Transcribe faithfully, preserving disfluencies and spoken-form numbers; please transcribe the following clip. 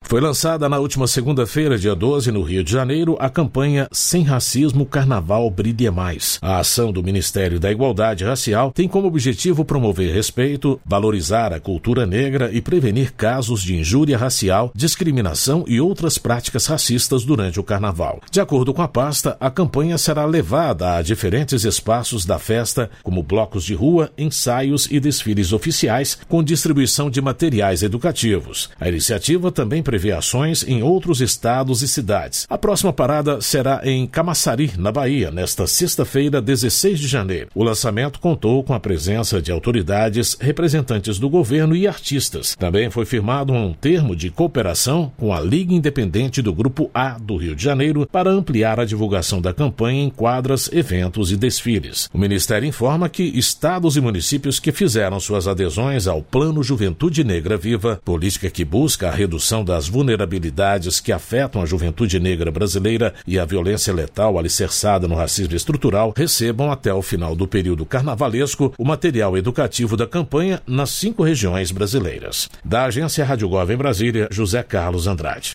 Foi lançada na última segunda-feira, dia doze, no Rio de Janeiro, a campanha Sem Racismo, Carnaval Brilha Mais. A ação do Ministério da Igualdade Racial tem como objetivo promover respeito, valorizar a cultura negra e prevenir casos de injúria racial, discriminação e outras práticas racistas durante o Carnaval. De acordo com a pasta, a campanha será levada a diferentes espaços da festa, como blocos de rua, ensaios e desfiles oficiais, com distribuição de materiais educativos. A iniciativa também prevê ações em outros estados e cidades. A próxima parada será em Camaçari, na Bahia, nesta sexta-feira, dezesseis de janeiro. O lançamento contou com a presença de autoridades, representantes do governo e artistas. Também foi firmado um termo de cooperação com a Liga Independente do Grupo A do Rio de Janeiro para ampliar a divulgação da campanha em quadras, eventos e desfiles. O Ministério informa que estados e municípios que fizeram suas adesões ao Plano Juventude Negra Viva, política que busca a redução das vulnerabilidades que afetam a juventude negra brasileira e a violência letal alicerçada no racismo estrutural, recebam até o final do período carnavalesco o material educativo da campanha nas cinco regiões brasileiras. Da Agência Rádio Gov em Brasília, José Carlos Andrade.